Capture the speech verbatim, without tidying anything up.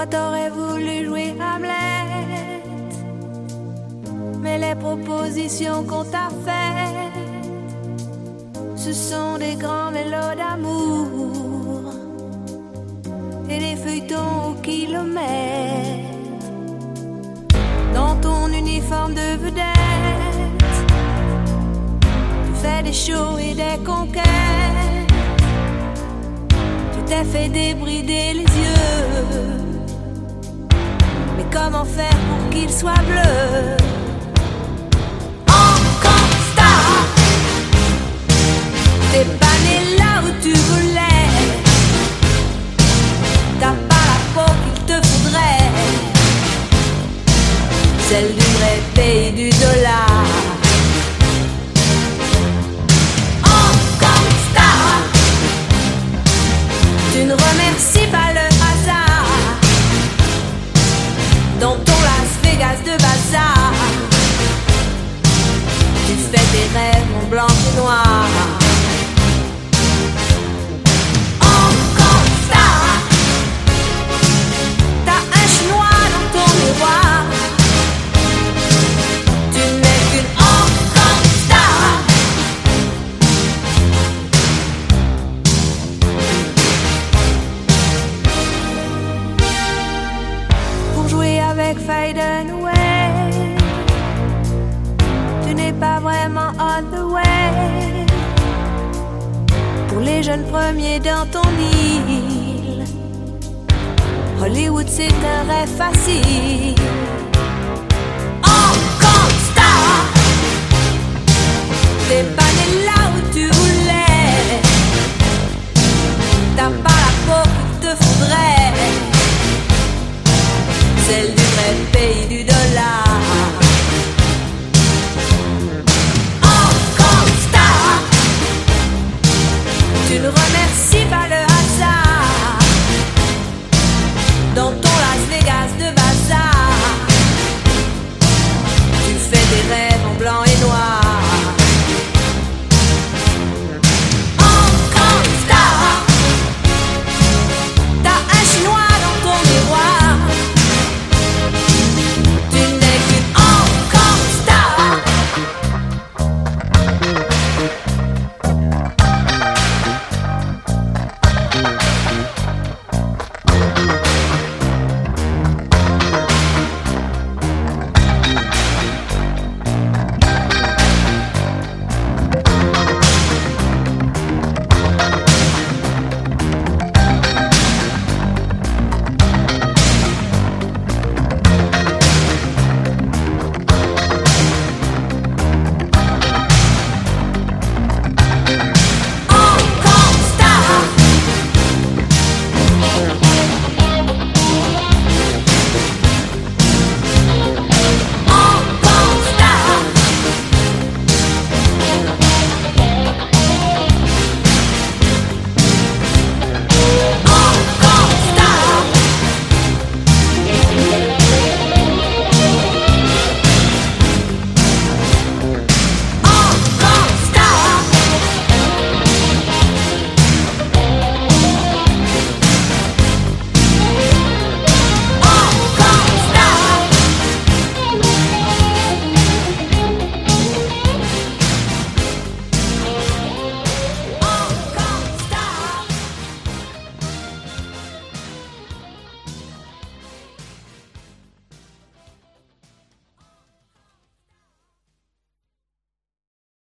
Toi t'aurais voulu jouer Hamlet, mais les propositions qu'on t'a faites, ce sont des grands mélos d'amour et des feuilletons au kilomètre. Dans ton uniforme de vedette, tu fais des shows et des conquêtes. Tu t'es fait débrider les yeux, mais comment faire pour qu'il soit bleu? Encore star, t'es pas né là où tu voulais. T'as pas la peau qu'il te faudrait, celle du vrai pays du dollar. Encore star, tu ne remercies pas le hasard. Dans ton Las Vegas de bazar, tu fais tes rêves en blanc et noir. Encore star, t'as un chinois dans ton miroir. Tu n'es qu'une encore star. Pour jouer avec Fade Away, tu n'es pas vraiment on the way. Pour les jeunes premiers dans ton île, Hollywood c'est un rêve facile. Encore star, t'es pas né là où tu voulais. T'as pas la peau qu'il te faudrait, celle